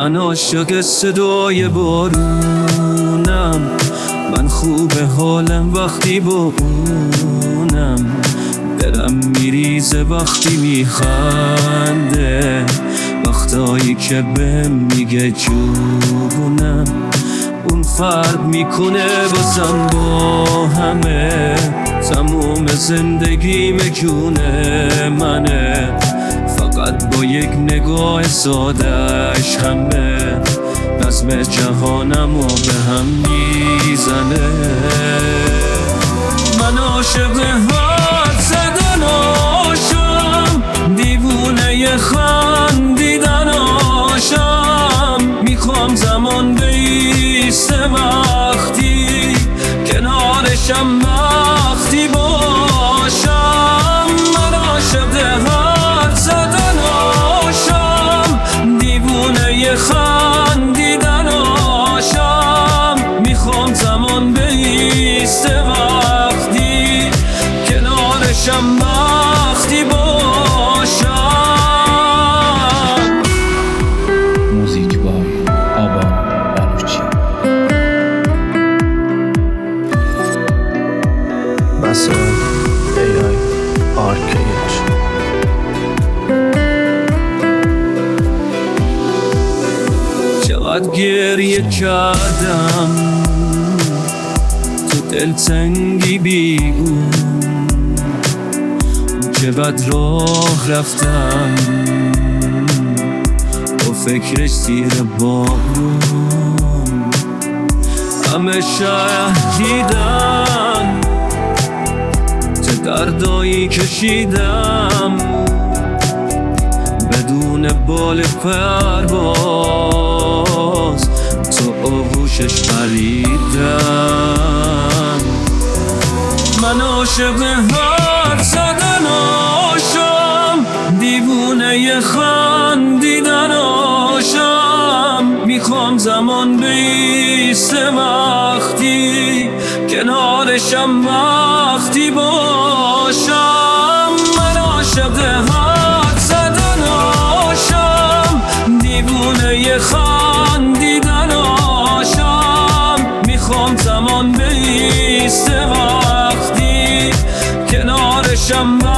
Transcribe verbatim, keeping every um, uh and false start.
من عاشق صدای بارونم، من خوب حالم وقتی با اونم، دلم میریزه وقتی میخنده، وقتایی که بهم میگه جونم. اون فرق میکنه بازم با همه، تموم زندگی مجونه منه، فقط با یک نگاه سادهش همه نظم جهانمو به هم میزنه. من عاشق حد زدناشم، دیوونه خندیدناشم، میخوام زمان بیسته وقتی کنارشم وقتی باشم. من عاشق حد زدناشم، دیوونه خندیدناشم، میخوام زمان بیسته وقتی کنارشم وقتی باشم. موزیک بای آبا بلوچی. مثلا ای آی آرکیج. چقدر گریه کردم تو دلتنگی بیگون، چقدر راه رفتم با فکرش زیر بارون، همه شهیدن چه دردایی کشیدم بدون بال پرواز، تو آغوشش پریدم. من عاشق حرف زدناشم، دیوونه خندیدناشم، میخوام زمان بیسته وقتی کنارشم وقتی باشم. من عاشق حرف زدناشم، دیوونه خندیدناشم، میخوام زمان بیسته وقتی کنارشم